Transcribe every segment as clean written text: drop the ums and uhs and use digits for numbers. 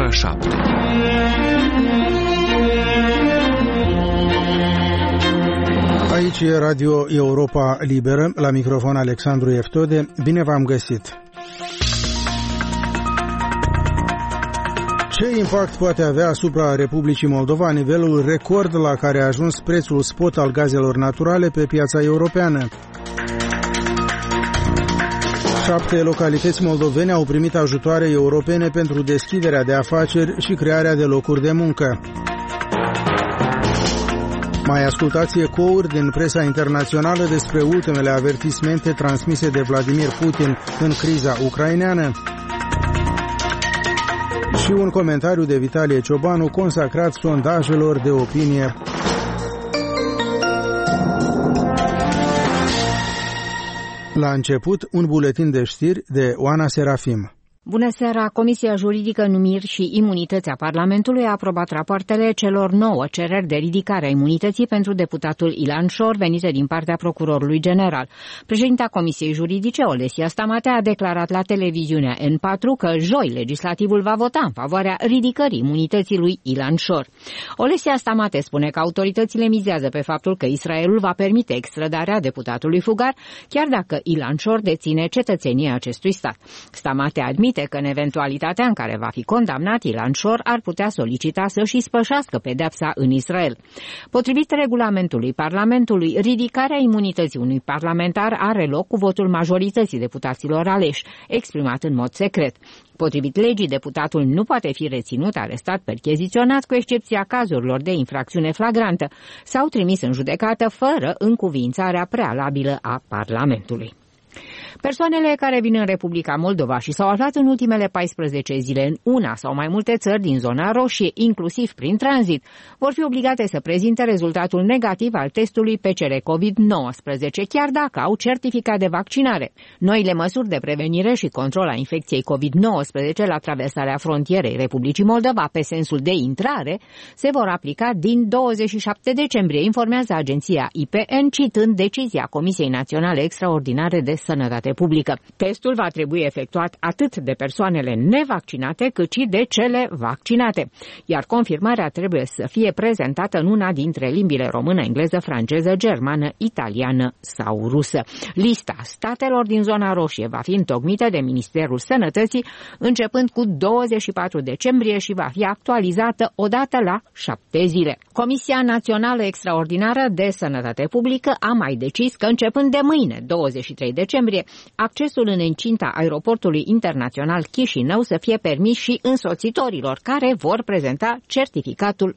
ora 7. Aici e Radio Europa Liberă, la microfon Alexandru Eftode. Bine v-am găsit! Ce impact poate avea asupra Republicii Moldova nivelul record la care a ajuns prețul spot al gazelor naturale pe piața europeană? 7 localități moldovene au primit ajutoare europene pentru deschiderea de afaceri și crearea de locuri de muncă. Mai ascultați ecouri din presa internațională despre ultimele avertismente transmise de Vladimir Putin în criza ucraineană. Și un comentariu de Vitalie Ciobanu consacrat sondajelor de opinie. La început, un buletin de știri de Oana Serafim. Bună seara! Comisia Juridică, Numiri și Imunități a Parlamentului a aprobat rapoartele celor 9 cereri de ridicare a imunității pentru deputatul Ilan Șor, venite din partea Procurorului General. Președinta Comisiei Juridice, Olesia Stamatea, a declarat la televiziunea N4 că joi legislativul va vota în favoarea ridicării imunității lui Ilan Șor. Olesia Stamate spune că autoritățile mizează pe faptul că Israelul va permite extradarea deputatului fugar, chiar dacă Ilan Șor deține cetățenia acestui stat. Stamate admite că în eventualitatea în care va fi condamnat, Ilan Șor ar putea solicita să-și ispășească pedeapsa în Israel. Potrivit regulamentului Parlamentului, ridicarea imunității unui parlamentar are loc cu votul majorității deputaților aleși, exprimat în mod secret. Potrivit legii, deputatul nu poate fi reținut, arestat, percheziționat, cu excepția cazurilor de infracțiune flagrantă, sau trimis în judecată fără încuviințarea prealabilă a Parlamentului. Persoanele care vin în Republica Moldova și s-au aflat în ultimele 14 zile în una sau mai multe țări din zona roșie, inclusiv prin tranzit, vor fi obligate să prezinte rezultatul negativ al testului PCR COVID-19, chiar dacă au certificat de vaccinare. Noile măsuri de prevenire și control a infecției COVID-19 la traversarea frontierei Republicii Moldova pe sensul de intrare se vor aplica din 27 decembrie, informează agenția IPN, citând decizia Comisiei Naționale Extraordinare de Sănătate Publică. Testul va trebui efectuat atât de persoanele nevaccinate cât și de cele vaccinate, iar confirmarea trebuie să fie prezentată în una dintre limbile română, engleză, franceză, germană, italiană sau rusă. Lista statelor din zona roșie va fi întocmită de Ministerul Sănătății începând cu 24 decembrie și va fi actualizată odată la 7 zile. Comisia Națională Extraordinară de Sănătate Publică a mai decis că începând de mâine, 23 decembrie, accesul în incinta aeroportului internațional Chișinău să fie permis și însoțitorilor care vor prezenta certificatul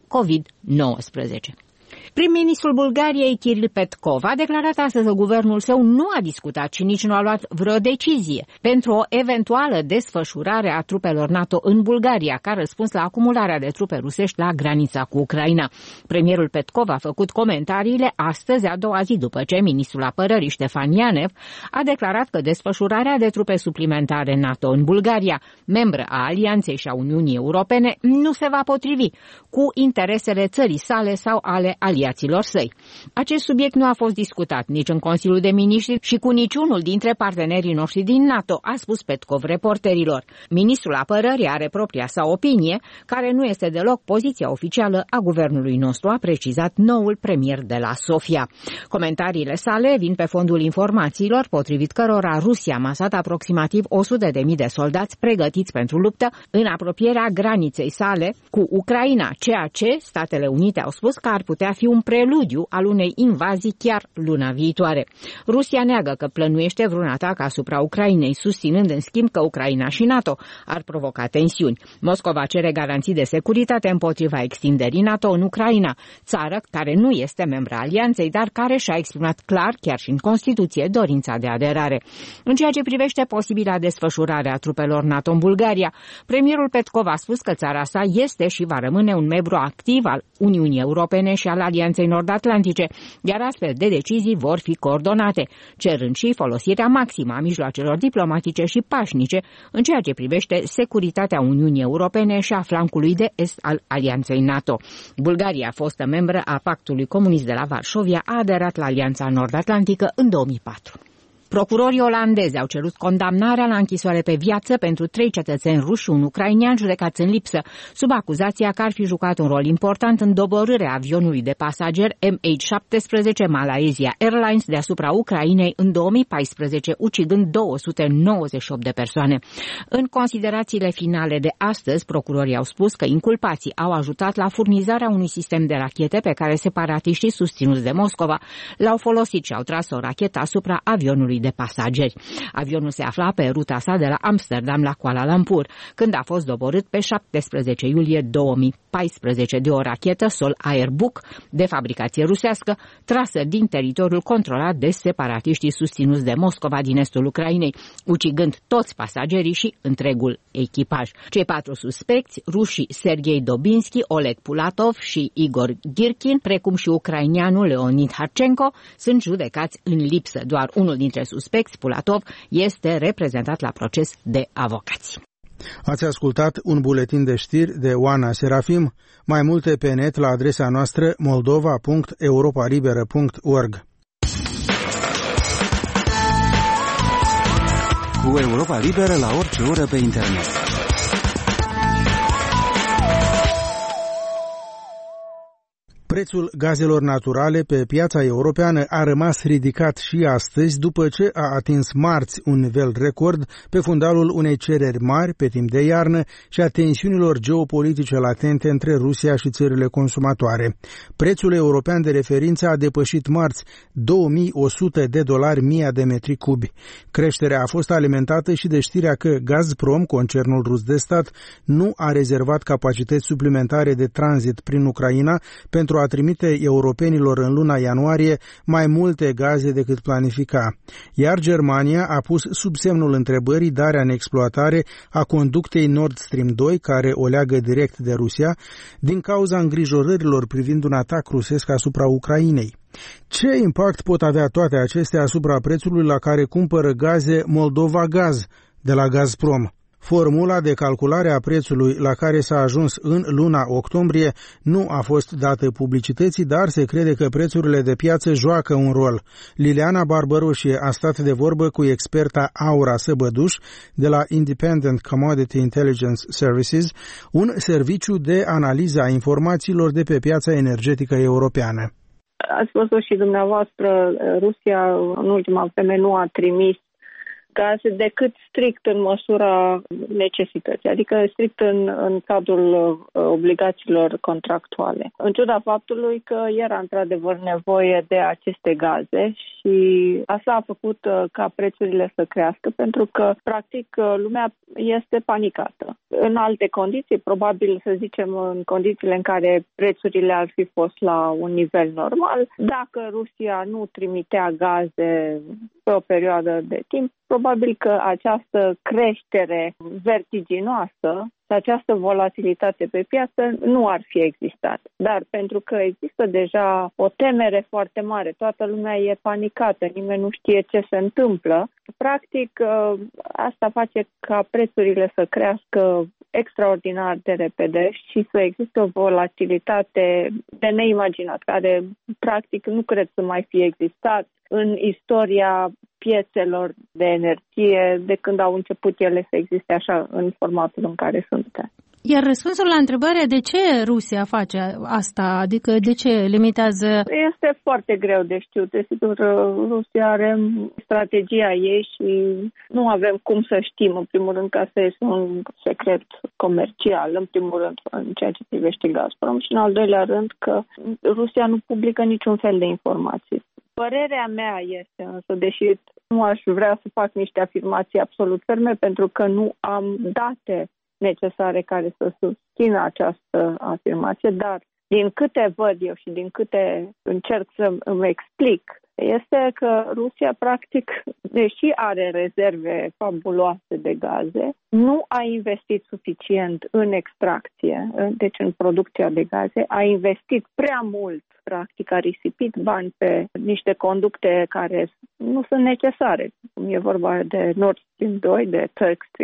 COVID-19. Prim-ministrul Bulgariei, Kiril Petkov, a declarat astăzi că guvernul său nu a discutat și nici nu a luat vreo decizie pentru o eventuală desfășurare a trupelor NATO în Bulgaria, ca răspuns la acumularea de trupe rusești la granița cu Ucraina. Premierul Petkov a făcut comentariile astăzi, a doua zi după ce ministrul apărării Ștefan Ianev a declarat că desfășurarea de trupe suplimentare NATO în Bulgaria, membră a Alianței și a Uniunii Europene, nu se va potrivi cu interesele țării sale sau ale aliaților săi. Acest subiect nu a fost discutat nici în Consiliul de Miniștri și cu niciunul dintre partenerii noștri din NATO, a spus Petkov reporterilor. Ministrul apărării are propria sa opinie, care nu este deloc poziția oficială a guvernului nostru, a precizat noul premier de la Sofia. Comentariile sale vin pe fondul informațiilor potrivit cărora Rusia a masat aproximativ 100.000 de soldați pregătiți pentru luptă în apropierea graniței sale cu Ucraina, ceea ce Statele Unite au spus că ar putea fi un preludiu al unei invazii chiar luna viitoare. Rusia neagă că plănuiește vreun atac asupra Ucrainei, susținând în schimb că Ucraina și NATO ar provoca tensiuni. Moscova cere garanții de securitate împotriva extinderii NATO în Ucraina, țară care nu este membra alianței, dar care și-a exprimat clar, chiar și în Constituție, dorința de aderare. În ceea ce privește posibila desfășurare a trupelor NATO în Bulgaria, premierul Petkov a spus că țara sa este și va rămâne un membru activ al Uniunii Europene și al Alianței Nord-Atlantice, iar astfel de decizii vor fi coordonate, cerând și folosirea maximă a mijloacelor diplomatice și pașnice în ceea ce privește securitatea Uniunii Europene și a flancului de est al Alianței NATO. Bulgaria, fostă membră a Pactului Comunist de la Varșovia, a aderat la Alianța Nord-Atlantică în 2004. Procurorii olandezi au cerut condamnarea la închisoare pe viață pentru 3 cetățeni ruși și un ucrainian judecați în lipsă, sub acuzația că ar fi jucat un rol important în doborârea avionului de pasageri MH17 Malaysia Airlines deasupra Ucrainei în 2014, ucigând 298 de persoane. În considerațiile finale de astăzi, procurorii au spus că inculpații au ajutat la furnizarea unui sistem de rachete pe care separatiștii susținuți de Moscova l-au folosit și au tras o rachetă asupra avionului de pasageri. Avionul se afla pe ruta sa de la Amsterdam la Kuala Lumpur, când a fost doborât pe 17 iulie 2014 de o rachetă Sol Airbook de fabricație rusească, trasă din teritoriul controlat de separatiștii susținuți de Moscova din estul Ucrainei, ucigând toți pasagerii și întregul echipaj. Cei 4 suspecți, rușii Sergei Dobinski, Oleg Pulatov și Igor Girkin, precum și ucrainianul Leonid Harchenko, sunt judecați în lipsă. Doar unul dintre suspecți, Pulatov, este reprezentat la proces de avocați. Ați ascultat un buletin de știri de Oana Serafim. Mai multe pe net la adresa noastră moldova.europalibera.org. Cu Europa Liberă la orice oră pe internet. Prețul gazelor naturale pe piața europeană a rămas ridicat și astăzi după ce a atins marți un nivel record pe fundalul unei cereri mari pe timp de iarnă și a tensiunilor geopolitice latente între Rusia și țările consumatoare. Prețul european de referință a depășit marți $2.100 mia de metri cubi. Creșterea a fost alimentată și de știrea că Gazprom, concernul rus de stat, nu a rezervat capacități suplimentare de tranzit prin Ucraina pentru a trimite europenilor în luna ianuarie mai multe gaze decât planifica. Iar Germania a pus sub semnul întrebării darea în exploatare a conductei Nord Stream 2, care o leagă direct de Rusia, din cauza îngrijorărilor privind un atac rusesc asupra Ucrainei. Ce impact pot avea toate acestea asupra prețului la care cumpără gaze Moldova Gaz de la Gazprom? Formula de calculare a prețului la care s-a ajuns în luna octombrie nu a fost dată publicității, dar se crede că prețurile de piață joacă un rol. Liliana Barbaroșie a stat de vorbă cu experta Aura Săbăduș de la Independent Commodity Intelligence Services, un serviciu de analiză a informațiilor de pe piața energetică europeană. Ați văzut și dumneavoastră, Rusia în ultima vreme nu a trimis gaze decât strict în măsura necesității, adică strict în cadrul obligațiilor contractuale. În ciuda faptului că era într-adevăr nevoie de aceste gaze și asta a făcut ca prețurile să crească, pentru că practic lumea este panicată. În alte condiții, probabil să zicem în condițiile în care prețurile ar fi fost la un nivel normal, dacă Rusia nu trimitea gaze pe o perioadă de timp, probabil că această creștere vertiginoasă și această volatilitate pe piață nu ar fi existat. Dar pentru că există deja o temere foarte mare, toată lumea e panicată, nimeni nu știe ce se întâmplă, practic asta face ca prețurile să crească extraordinar de repede și să existe o volatilitate de neimaginat, care practic nu cred să mai fie existat în istoria piețelor de energie de când au început ele să existe așa în formatul în care sunt. Iar răspunsul la întrebare de ce Rusia face asta, adică de ce limitează? Este foarte greu de știut. Desigur, Rusia are strategia ei și nu avem cum să știm, în primul rând, că asta este un secret comercial, în primul rând, în ceea ce privește Gazprom și, în al doilea rând, că Rusia nu publică niciun fel de informații. Părerea mea este însă, deși nu aș vrea să fac niște afirmații absolut ferme, pentru că nu am date necesare care să susțină această afirmație, dar din câte văd eu și din câte încerc să îmi explic, este că Rusia, practic, deși are rezerve fabuloase de gaze, nu a investit suficient în extracție, deci în producția de gaze, a investit prea mult, practic a risipit bani pe niște conducte care nu sunt necesare. E vorba de Nord Stream 2, de Turk Stream,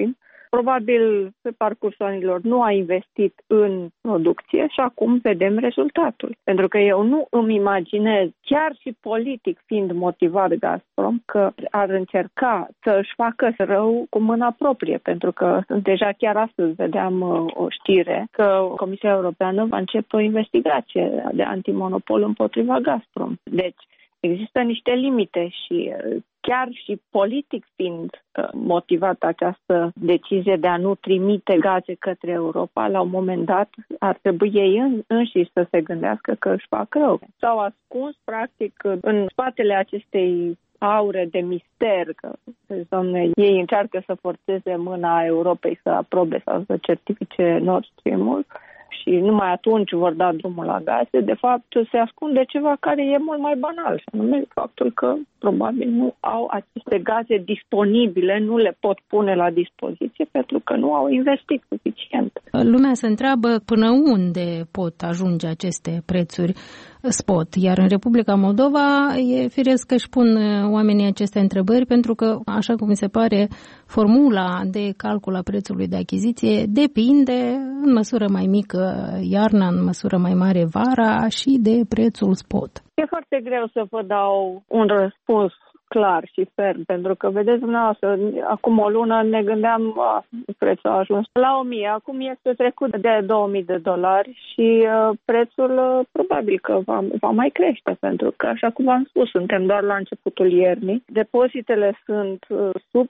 probabil pe parcursul anilor nu a investit în producție și acum vedem rezultatul. Pentru că eu nu îmi imaginez, chiar și politic fiind motivat Gazprom, că ar încerca să își facă rău cu mâna proprie, pentru că deja chiar astăzi vedeam o știre că Comisia Europeană va începe o investigație de antimonopol împotriva Gazprom. Deci există niște limite și chiar și politic fiind motivată această decizie de a nu trimite gaze către Europa, la un moment dat ar trebui ei înșiși să se gândească că își fac rău. S-au ascuns practic în spatele acestei aure de mister, că doamne, ei încearcă să forțeze mâna Europei să aprobe sau să certifice Nord Stream-ul și numai atunci vor da drumul la gaze. De fapt, se ascunde ceva care e mult mai banal, și anume faptul că probabil nu au aceste gaze disponibile, nu le pot pune la dispoziție pentru că nu au investit suficient. Lumea se întreabă până unde pot ajunge aceste prețuri spot, iar în Republica Moldova e firesc că își pun oamenii aceste întrebări pentru că, așa cum mi se pare, formula de calcul a prețului de achiziție depinde în măsură mai mică iarna, în măsură mai mare vara și de prețul spot. E foarte greu să vă dau un răspuns clar și ferm, pentru că, vedeți dumneavoastră, acum o lună ne gândeam, prețul a ajuns la 1000, acum este trecut de $2000 și prețul probabil că va mai crește, pentru că, așa cum am spus, suntem doar la începutul iernii, depozitele sunt sub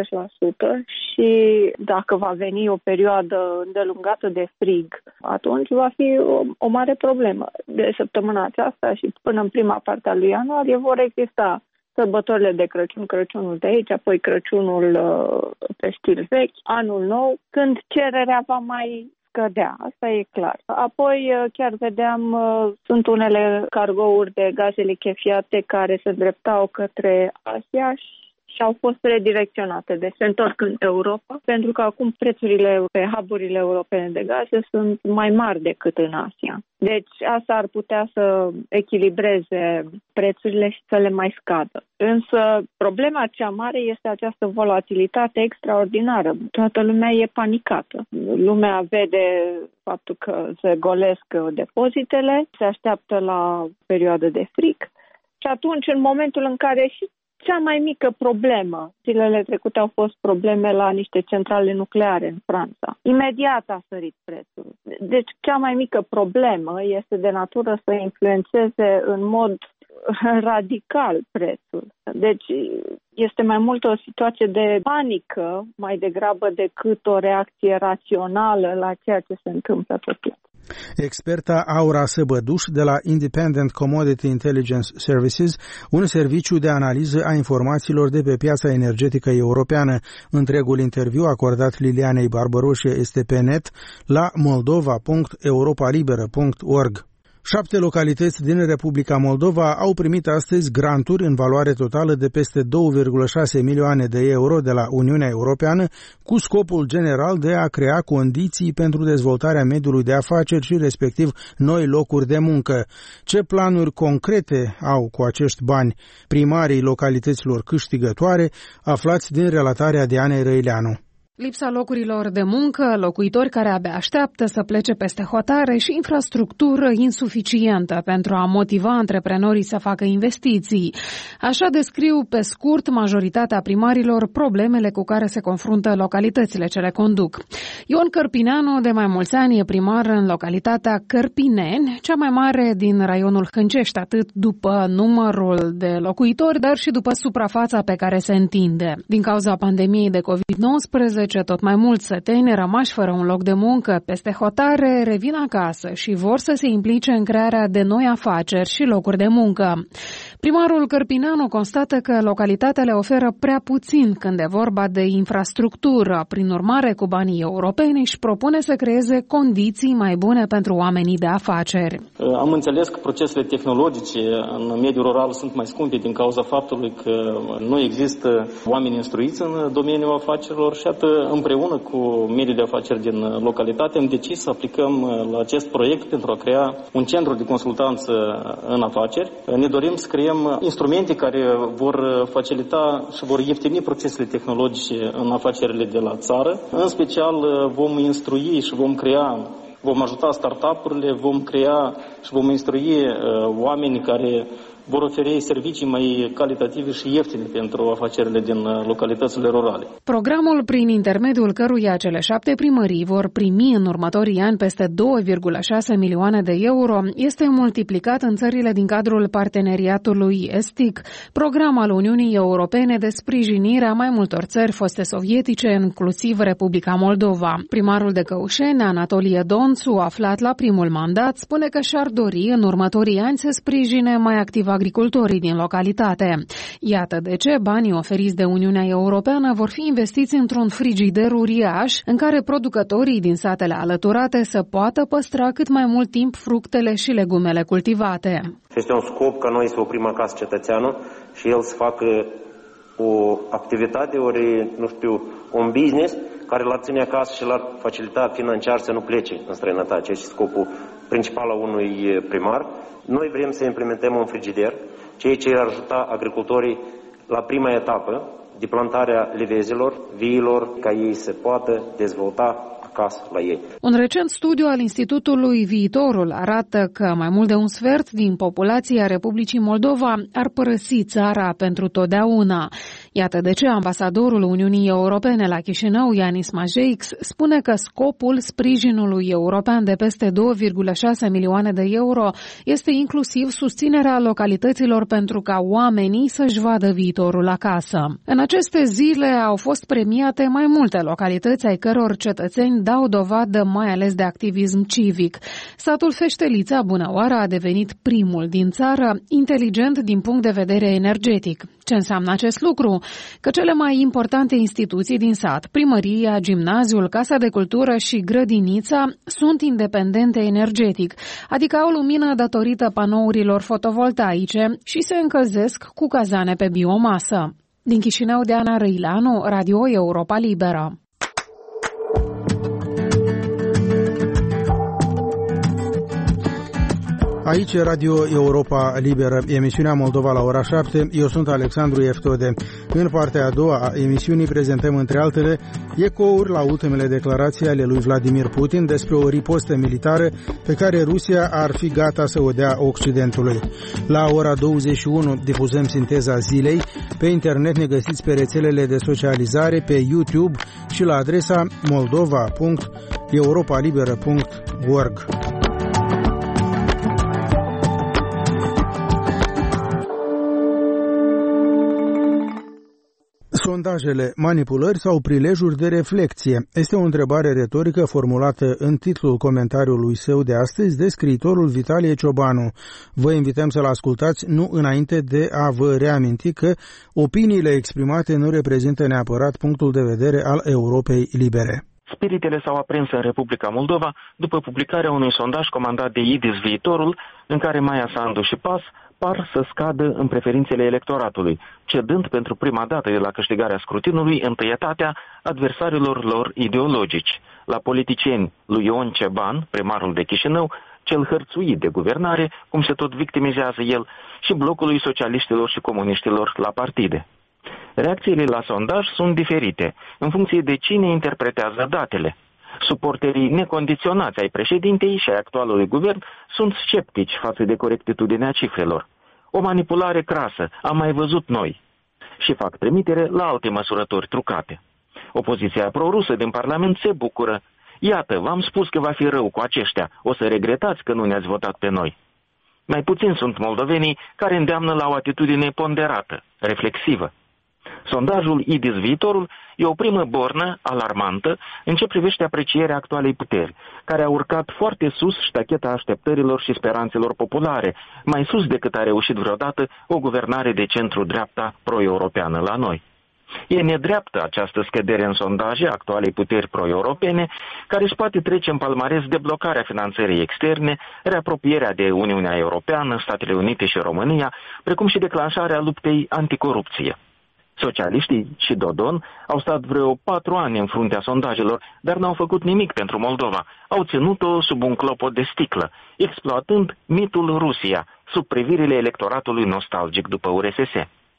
50% și dacă va veni o perioadă îndelungată de frig, atunci va fi o mare problemă. De săptămâna aceasta și până în prima parte a lui ianuarie vor exista sărbătorile de Crăciun, Crăciunul de aici, apoi Crăciunul pe stil vechi, anul nou, când cererea va mai scădea, asta e clar. Apoi chiar vedeam, sunt unele cargouri de gaze lichefiate care se îndreptau către Asia și au fost redirecționate, deci se întorc în Europa, pentru că acum prețurile pe hub-urile europene de gaze sunt mai mari decât în Asia. Deci asta ar putea să echilibreze prețurile și să le mai scadă. Însă problema cea mare este această volatilitate extraordinară. Toată lumea e panicată. Lumea vede faptul că se golesc depozitele, se așteaptă la perioadă de frig și atunci, în momentul în care și cea mai mică problemă, zilele trecute au fost probleme la niște centrale nucleare în Franța. Imediat a sărit prețul. Deci cea mai mică problemă este de natură să influențeze în mod radical prețul. Deci este mai mult o situație de panică mai degrabă decât o reacție rațională la ceea ce se întâmplă pe piață. Experta Aura Săbăduș de la Independent Commodity Intelligence Services, un serviciu de analiză a informațiilor de pe piața energetică europeană. Întregul interviu acordat Lilianei Barbaroșe este pe net la moldova.europalibera.org. 7 localități din Republica Moldova au primit astăzi granturi în valoare totală de peste 2,6 milioane de euro de la Uniunea Europeană, cu scopul general de a crea condiții pentru dezvoltarea mediului de afaceri și respectiv noi locuri de muncă. Ce planuri concrete au cu acești bani primarii localităților câștigătoare, aflați din relatarea Dianei Răileanu. Lipsa locurilor de muncă, locuitori care abia așteaptă să plece peste hotare și infrastructură insuficientă pentru a motiva antreprenorii să facă investiții. Așa descriu pe scurt majoritatea primarilor problemele cu care se confruntă localitățile ce le conduc. Ion Cărpineanu de mai mulți ani e primar în localitatea Cărpineni, cea mai mare din raionul Hâncești, atât după numărul de locuitori, dar și după suprafața pe care se întinde. Din cauza pandemiei de COVID-19, tot mai mulți săteni rămași fără un loc de muncă peste hotare revin acasă și vor să se implice în crearea de noi afaceri și locuri de muncă. Primarul Cărpineanu constată că localitatea le oferă prea puțin când e vorba de infrastructură. Prin urmare, cu banii europeni își propune să creeze condiții mai bune pentru oamenii de afaceri. Am înțeles că procesele tehnologice în mediul rural sunt mai scumpe din cauza faptului că nu există oameni instruiți în domeniul afacerilor și atât împreună cu mediul de afaceri din localitate am decis să aplicăm la acest proiect pentru a crea un centru de consultanță în afaceri. Ne dorim să creăm instrumente care vor facilita și vor ieftini procesele tehnologice în afacerile de la țară. În special vom instrui și vom ajuta startup-urile, vom crea și vom instrui oamenii care vor oferi servicii mai calitative și ieftine pentru afacerile din localitățile rurale. Programul, prin intermediul căruia cele 7 primării vor primi în următorii ani peste 2,6 milioane de euro, este multiplicat în țările din cadrul parteneriatului estic, program al Uniunii Europene de sprijinire a mai multor țări foste sovietice, inclusiv Republica Moldova. Primarul de Căușeni, Anatolie Donțu, aflat la primul mandat, spune că și-ar dori în următorii ani să sprijine mai activ agricultorii din localitate. Iată de ce banii oferiți de Uniunea Europeană vor fi investiți într-un frigider uriaș în care producătorii din satele alăturate să poată păstra cât mai mult timp fructele și legumele cultivate. Este un scop ca noi să oprim acasă cetățeanul și el să facă o activitate, un business care l-ar ține acasă și l-ar facilita financiar să nu plece în străinătate. Acesta este scopul principal al unui primar. Noi vrem să implementăm un frigider, ceea ce ar ajuta agricultorii la prima etapă de plantarea livezilor, viilor, ca ei să poată dezvolta acasă la ei. Un recent studiu al Institutului Viitorul arată că mai mult de un sfert din populația Republicii Moldova ar părăsi țara pentru totdeauna. Iată de ce ambasadorul Uniunii Europene la Chișinău, Yanis Majeix, spune că scopul sprijinului european de peste 2,6 milioane de euro este inclusiv susținerea localităților pentru ca oamenii să-și vadă viitorul acasă. În aceste zile au fost premiate mai multe localități ai căror cetățeni dau dovadă mai ales de activism civic. Satul Feștelița, Bunăoară, a devenit primul din țară inteligent din punct de vedere energetic. Ce înseamnă acest lucru? Că cele mai importante instituții din sat, primăria, gimnaziul, casa de cultură și grădinița, sunt independente energetic, adică au lumină datorită panourilor fotovoltaice și se încălzesc cu cazane pe biomasă. Din Chișinău, Diana Răileanu, Radio Europa Liberă. Aici e Radio Europa Liberă, emisiunea Moldova la ora 7. Eu sunt Alexandru Eftode. În partea a doua a emisiunii prezentăm, între altele, ecouri la ultimele declarații ale lui Vladimir Putin despre o ripostă militară pe care Rusia ar fi gata să o dea Occidentului. La ora 21 difuzăm sinteza zilei. Pe internet ne găsiți pe rețelele de socializare, pe YouTube și la adresa moldova.europalibera.org. Sondajele, manipulări sau prilejuri de reflecție? Este o întrebare retorică formulată în titlul comentariului său de astăzi de scriitorul Vitalie Ciobanu. Vă invităm să-l ascultați nu înainte de a vă reaminti că opiniile exprimate nu reprezintă neapărat punctul de vedere al Europei Libere. Spiritele s-au aprins în Republica Moldova după publicarea unui sondaj comandat de IDIS Viitorul, în care Maia Sandu și PAS par să scadă în preferințele electoratului, cedând pentru prima dată de la câștigarea scrutinului întâietatea adversarilor lor ideologici. La politicieni lui Ion Ceban, primarul de Chișinău, cel hărțuit de guvernare, cum se tot victimizează el, și blocului socialiștilor și comuniștilor la partide. Reacțiile la sondaj sunt diferite, în funcție de cine interpretează datele. Suporterii necondiționați ai președintei și ai actualului guvern sunt sceptici față de corectitudinea cifrelor. O manipulare crasă, am mai văzut noi. Și fac trimitere la alte măsurători trucate. Opoziția prorusă din Parlament se bucură. Iată, v-am spus că va fi rău cu aceștia, o să regretați că nu ne-ați votat pe noi. Mai puțin sunt moldovenii care îndeamnă la o atitudine ponderată, reflexivă. Sondajul IDIS Viitorul e o primă bornă alarmantă în ce privește aprecierea actualei puteri, care a urcat foarte sus ștacheta așteptărilor și speranțelor populare, mai sus decât a reușit vreodată o guvernare de centru-dreapta pro-europeană la noi. E nedreaptă această scădere în sondaje actualei puteri pro-europene, care își poate trece în palmares deblocarea finanțării externe, reapropierea de Uniunea Europeană, Statele Unite și România, precum și declanșarea luptei anticorupție. Socialiștii și Dodon au stat vreo 4 ani în fruntea sondajelor, dar n-au făcut nimic pentru Moldova. Au ținut-o sub un clopot de sticlă, exploatând mitul Rusia, sub privirile electoratului nostalgic după URSS.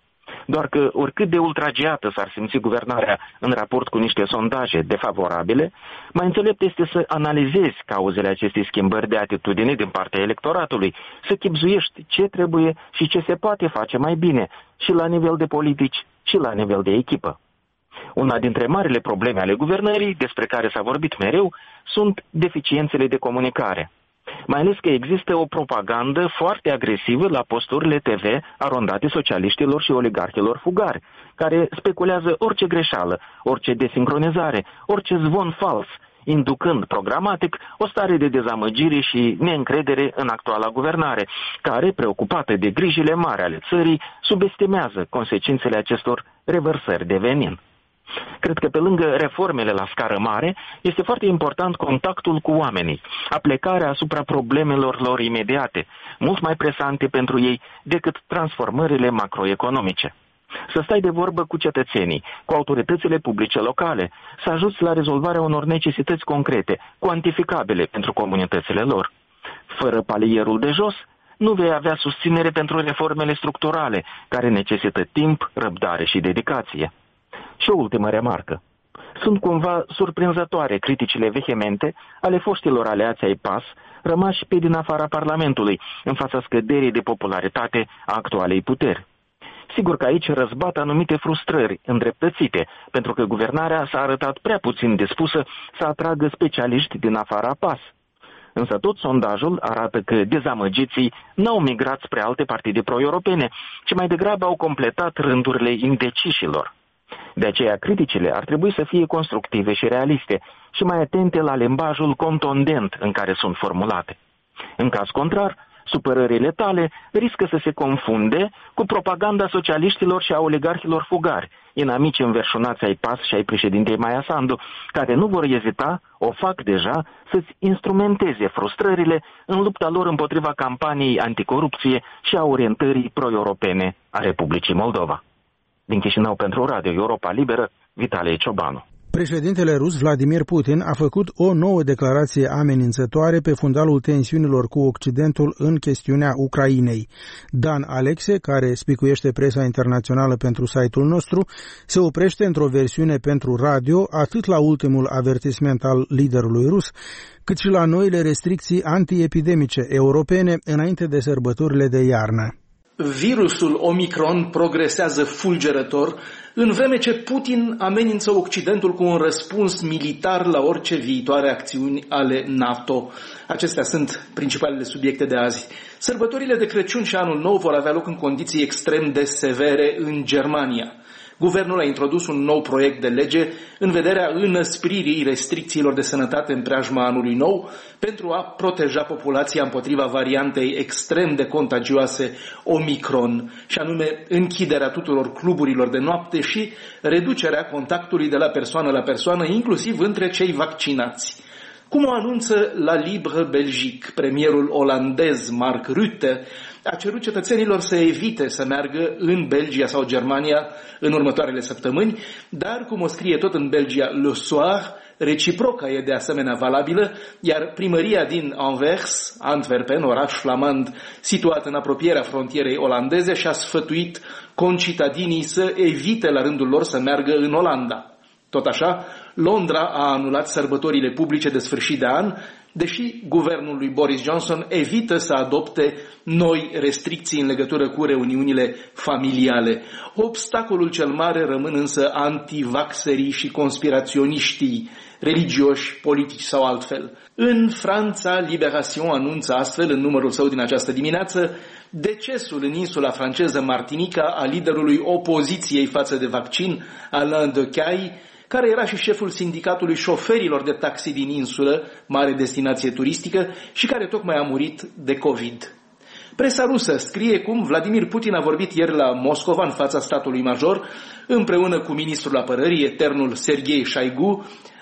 Doar că oricât de ultrageată s-ar simți guvernarea în raport cu niște sondaje defavorabile, mai înțelept este să analizezi cauzele acestei schimbări de atitudine din partea electoratului, să chibzuiești ce trebuie și ce se poate face mai bine, și la nivel de politici, și la nivel de echipă. Una dintre marile probleme ale guvernării, despre care s-a vorbit mereu, sunt deficiențele de comunicare. Mai ales că există o propagandă foarte agresivă la posturile TV arondate socialiștilor și oligarhilor fugari, care speculează orice greșeală, orice desincronizare, orice zvon fals, inducând programatic o stare de dezamăgire și neîncredere în actuala guvernare, care, preocupată de grijile mari ale țării, subestimează consecințele acestor revărsări de venin. Cred că pe lângă reformele la scară mare, este foarte important contactul cu oamenii, aplecarea asupra problemelor lor imediate, mult mai presante pentru ei decât transformările macroeconomice. Să stai de vorbă cu cetățenii, cu autoritățile publice locale, să ajuți la rezolvarea unor necesități concrete, cuantificabile pentru comunitățile lor. Fără palierul de jos, nu vei avea susținere pentru reformele structurale, care necesită timp, răbdare și dedicație. Și o ultimă remarcă. Sunt cumva surprinzătoare criticile vehemente ale foștilor aliați ai PAS, rămași pe din afara Parlamentului, în fața scăderii de popularitate a actualei puteri. Sigur că aici răzbat anumite frustrări îndreptățite, pentru că guvernarea s-a arătat prea puțin dispusă să atragă specialiști din afara PAS. Însă tot sondajul arată că dezamăgiții n-au migrat spre alte partide pro-europene, ci mai degrabă au completat rândurile indecișilor. De aceea, criticile ar trebui să fie constructive și realiste și mai atente la limbajul contundent în care sunt formulate. În caz contrar, supărările tale riscă să se confunde cu propaganda socialiștilor și a oligarhilor fugari, inamici înverșunați ai PAS și ai președintei Maia Sandu, care nu vor ezita, o fac deja, să-ți instrumenteze frustrările în lupta lor împotriva campaniei anticorupție și a orientării pro-europene a Republicii Moldova. Din Chișinău pentru Radio Europa Liberă, Vitalie Ciobanu. Președintele rus Vladimir Putin a făcut o nouă declarație amenințătoare pe fundalul tensiunilor cu Occidentul în chestiunea Ucrainei. Dan Alexe, care spicuiește presa internațională pentru site-ul nostru, se oprește într-o versiune pentru radio atât la ultimul avertisment al liderului rus, cât și la noile restricții antiepidemice europene înainte de sărbătorile de iarnă. Virusul Omicron progresează fulgerător, în vreme ce Putin amenință Occidentul cu un răspuns militar la orice viitoare acțiuni ale NATO. Acestea sunt principalele subiecte de azi. Sărbătorile de Crăciun și Anul Nou vor avea loc în condiții extrem de severe în Germania. Guvernul a introdus un nou proiect de lege în vederea înăspririi restricțiilor de sănătate în preajma anului nou pentru a proteja populația împotriva variantei extrem de contagioase Omicron, și anume închiderea tuturor cluburilor de noapte și reducerea contactului de la persoană la persoană, inclusiv între cei vaccinați. Cum o anunță la Libre Belgique, premierul olandez Mark Rutte a cerut cetățenilor să evite să meargă în Belgia sau Germania în următoarele săptămâni, dar, cum o scrie tot în Belgia Le Soir, reciproca e de asemenea valabilă, iar primăria din Anvers, Antwerpen, oraș flamand situat în apropierea frontierei olandeze, și-a sfătuit concitadinii să evite la rândul lor să meargă în Olanda. Tot așa, Londra a anulat sărbătorile publice de sfârșit de an, deși guvernul lui Boris Johnson evită să adopte noi restricții în legătură cu reuniunile familiale. Obstacolul cel mare rămân însă antivaxerii și conspiraționiștii, religioși, politici sau altfel. În Franța, Libération anunță astfel, în numărul său din această dimineață, decesul în insula franceză Martinica a liderului opoziției față de vaccin, Alain Decay, care era și șeful sindicatului șoferilor de taxi din insulă, mare destinație turistică, și care tocmai a murit de COVID. Presa rusă scrie cum Vladimir Putin a vorbit ieri la Moscova în fața statului major, împreună cu ministrul apărării, eternul Sergei Shoigu,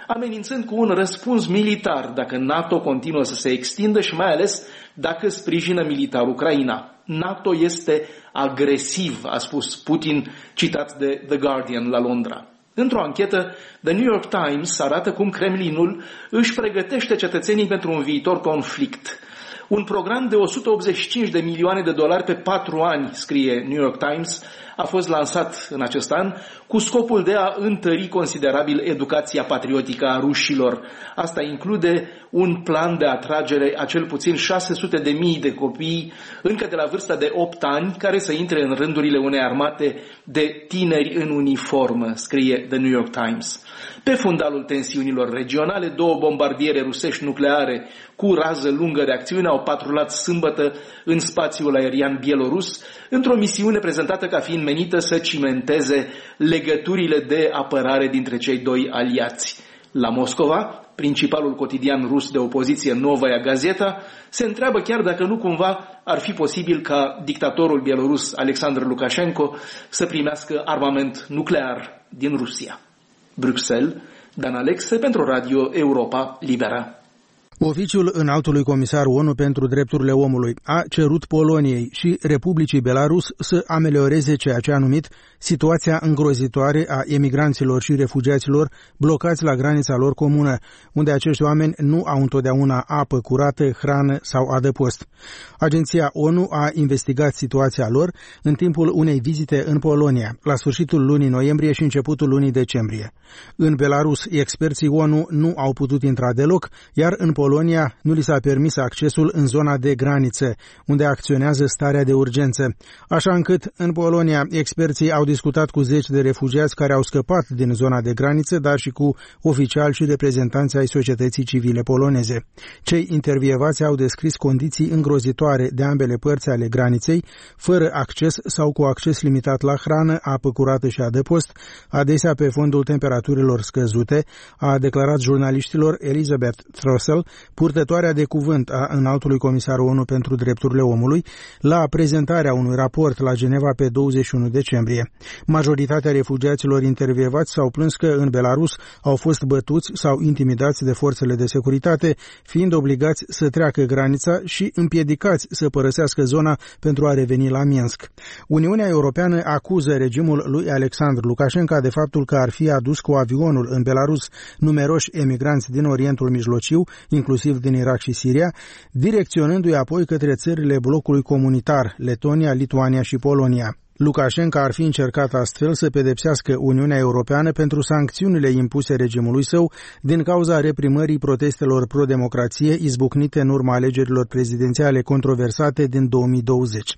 amenințând cu un răspuns militar dacă NATO continuă să se extindă și mai ales dacă sprijină militar Ucraina. NATO este agresiv, a spus Putin, citat de The Guardian la Londra. Într-o anchetă, The New York Times arată cum Kremlinul își pregătește cetățenii pentru un viitor conflict. Un program de 185 de milioane de dolari pe 4 ani, scrie New York Times, a fost lansat în acest an cu scopul de a întări considerabil educația patriotică a rușilor. Asta include un plan de atragere a cel puțin 600.000 de copii încă de la vârsta de 8 ani care să intre în rândurile unei armate de tineri în uniformă, scrie The New York Times. Pe fundalul tensiunilor regionale, 2 bombardiere rusești nucleare cu rază lungă de acțiune au patrulat sâmbătă în spațiul aerian bielorus într-o misiune prezentată ca fiind menită să cimenteze legăturile de apărare dintre cei 2 aliați. La Moscova, principalul cotidian rus de opoziție Novaya Gazeta se întreabă chiar dacă nu cumva ar fi posibil ca dictatorul bielorus Alexandru Lukashenko să primească armament nuclear din Rusia. Bruxelles, Dan Alexe pentru Radio Europa Liberă. Oficiul Înaltului Comisar ONU pentru Drepturile Omului a cerut Poloniei și Republicii Belarus să amelioreze ceea ce a numit situația îngrozitoare a emigranților și refugiaților blocați la granița lor comună, unde acești oameni nu au întotdeauna apă curată, hrană sau adăpost. Agenția ONU a investigat situația lor în timpul unei vizite în Polonia, la sfârșitul lunii noiembrie și începutul lunii decembrie. În Belarus, experții ONU nu au putut intra deloc, iar în Polonia nu li s-a permis accesul în zona de graniță, unde acționează starea de urgență. Așa încât, în Polonia, experții au discutat cu 10 de refugiați care au scăpat din zona de graniță, dar și cu oficiali și reprezentanți ai societății civile poloneze. Cei intervievați au descris condiții îngrozitoare de ambele părți ale graniței, fără acces sau cu acces limitat la hrană, apă curată și adăpost, adesea pe fondul temperaturilor scăzute, a declarat jurnaliștilor Elizabeth Throssell, purtătoarea de cuvânt a Înaltului Comisar ONU pentru Drepturile Omului, la prezentarea unui raport la Geneva pe 21 decembrie. Majoritatea refugiaților intervievați s-au plâns că în Belarus au fost bătuți sau intimidați de forțele de securitate, fiind obligați să treacă granița și împiedicați să părăsească zona pentru a reveni la Minsk. Uniunea Europeană acuză regimul lui Alexandru Lukashenko de faptul că ar fi adus cu avionul în Belarus numeroși emigranți din Orientul Mijlociu, inclusiv din Irak și Siria, direcționându-i apoi către țările blocului comunitar, Letonia, Lituania și Polonia. Lukashenko ar fi încercat astfel să pedepsească Uniunea Europeană pentru sancțiunile impuse regimului său din cauza reprimării protestelor pro-democrație izbucnite în urma alegerilor prezidențiale controversate din 2020.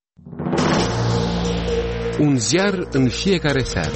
Un ziar în fiecare seară.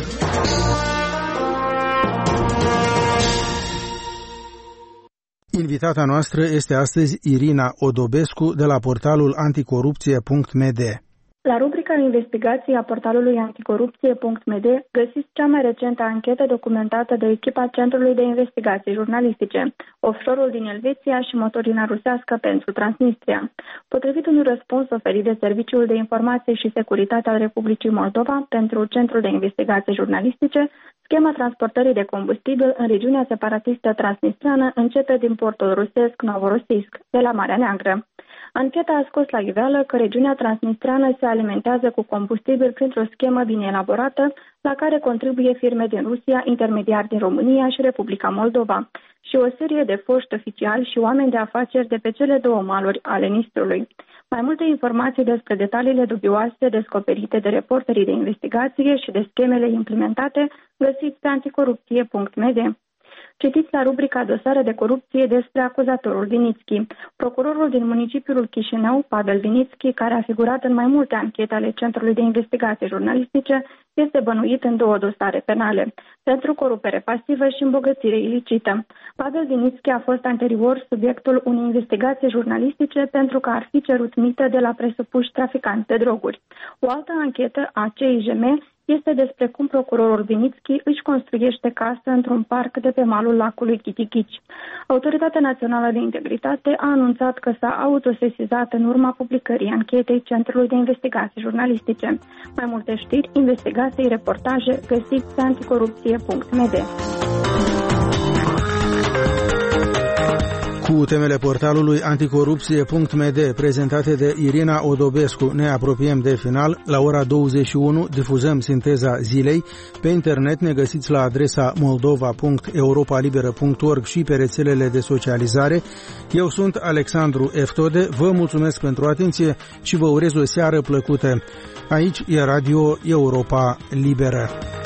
Invitata noastră este astăzi Irina Odobescu de la portalul anticorupție.md. La rubrica investigații a portalului anticorupție.md găsiți cea mai recentă anchetă documentată de echipa Centrului de Investigații Jurnalistice, offshore-ul din Elveția și motorina rusească pentru Transnistria. Potrivit unui răspuns oferit de Serviciul de Informație și Securitate al Republicii Moldova pentru Centrul de Investigații Jurnalistice, schema transportării de combustibil în regiunea separatistă transnistriană începe din portul rusesc Novorossiysk, de la Marea Neagră. Ancheta a scos la iveală că regiunea transnistreană se alimentează cu combustibil printr-o schemă bine elaborată, la care contribuie firme din Rusia, intermediari din România și Republica Moldova, și o serie de foști oficiali și oameni de afaceri de pe cele 2 maluri ale Nistrului. Mai multe informații despre detaliile dubioase descoperite de reporterii de investigație și de schemele implementate găsiți pe anticorupție.md. Citiți la rubrica Dosare de corupție despre acuzatorul Vinitski. Procurorul din municipiul Chișinău, Pavel Vinitski, care a figurat în mai multe anchete ale Centrului de Investigații Jurnalistice, este bănuit în 2 dosare penale, pentru corupere pasivă și îmbogățire ilicită. Pavel Vinitski a fost anterior subiectul unei investigații jurnalistice pentru că ar fi cerut mită de la presupuși traficanți de droguri. O altă anchetă a CIJM este despre cum procurorul Vinitski își construiește casă într-un parc de pe malul lacului Chitichici. Autoritatea Națională de Integritate a anunțat că s-a autosesizat în urma publicării anchetei Centrului de Investigații Jurnalistice. Mai multe știri, investigații, reportaje găsiți pe anticorupție.md. Cu temele portalului anticorupție.md prezentate de Irina Odobescu ne apropiem de final. La ora 21 difuzăm sinteza zilei. Pe internet ne găsiți la adresa moldova.europalibera.org și pe rețelele de socializare. Eu sunt Alexandru Eftode, vă mulțumesc pentru atenție și vă urez o seară plăcută. Aici e Radio Europa Liberă.